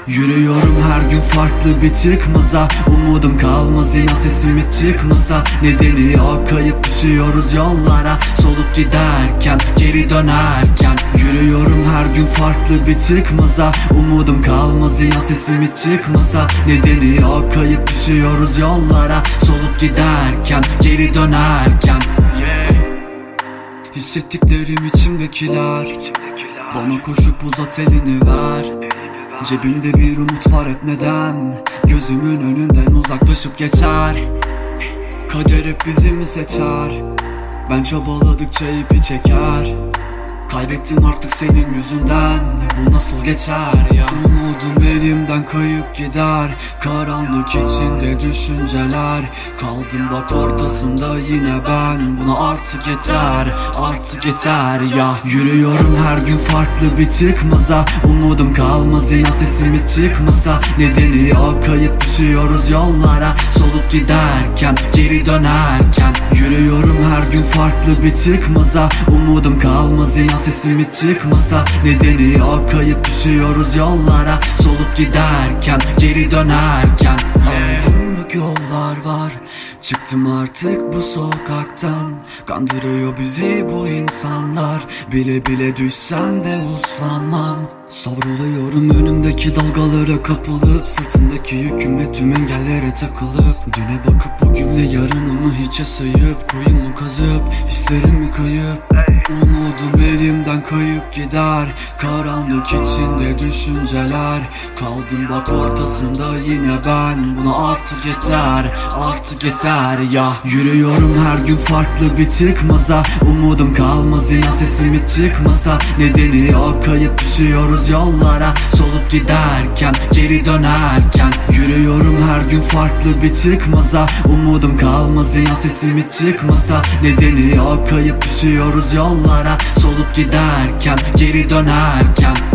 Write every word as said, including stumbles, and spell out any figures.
Yürüyorum her gün farklı bir çıkmaza. Umudum kalmaz inan sesim hiç çıkmasa. Nedeni yok, kayıp düşüyoruz yollara. Solup giderken, geri dönerken. Yürüyorum her gün farklı bir çıkmaza. Umudum kalmaz inan sesim hiç çıkmasa. Nedeni yok, kayıp düşüyoruz yollara. Solup giderken, geri dönerken. Yeah. Hissettiklerim içimdekiler. Bana koşup uzat elini ver. Cebimde bir umut var hep neden? Gözümün önünden uzaklaşıp geçer. Kader hep bizi mi seçer? Ben çabaladıkça ipi çeker. Kaybettim artık senin yüzünden. Bu nasıl geçer ya? Umudum elimden kayıp gider. Karanlık içinde düşünceler. Kaldım bak ortasında yine ben. Buna artık yeter, artık yeter ya. Yürüyorum her gün farklı bir çıkmaza. Umudum kalmaz inan sesim hiç çıkmasa. Nedeni yok, kayıp düşüyoruz yollara. Solup giderken, geri dönerken. Yürüyorum her gün farklı bir çıkmaza. Umudum kalmaz inan sesim hiç çıkmasa. Nedeni yok, kayıp düşüyoruz yollara. Solup giderken, geri dönerken. Aydınlık yollar var. Çıktım artık bu sokaktan. Kandırıyor bizi bu insanlar. Bile bile düşsem de uslanmam. Savruluyorum önümdeki dalgalara kapılıp. Sırtımdaki yükümle tüm engellere takılıp. Düne bakıp bugünle yarınımı hiçe sayıp. Kuyumu kazıp hislerimi kayıp. Umudum elimden kayıp gider. Karanlık içinde düşünceler. Kaldım bak ortasında yine ben. Buna artık yeter, artık yeter ya. Yürüyorum her gün farklı bir çıkmaza. Umudum kalmaz inan sesim hiç çıkmasa. Nedeni yok, kayıp düşüyoruz yollara. Solup giderken, geri dönerken. Yürüyorum her gün farklı bir çıkmaza. Umudum kalmaz inan sesim hiç çıkmasa. Nedeni yok, kayıp düşüyoruz yollara. Solup giderken, geri dönerken.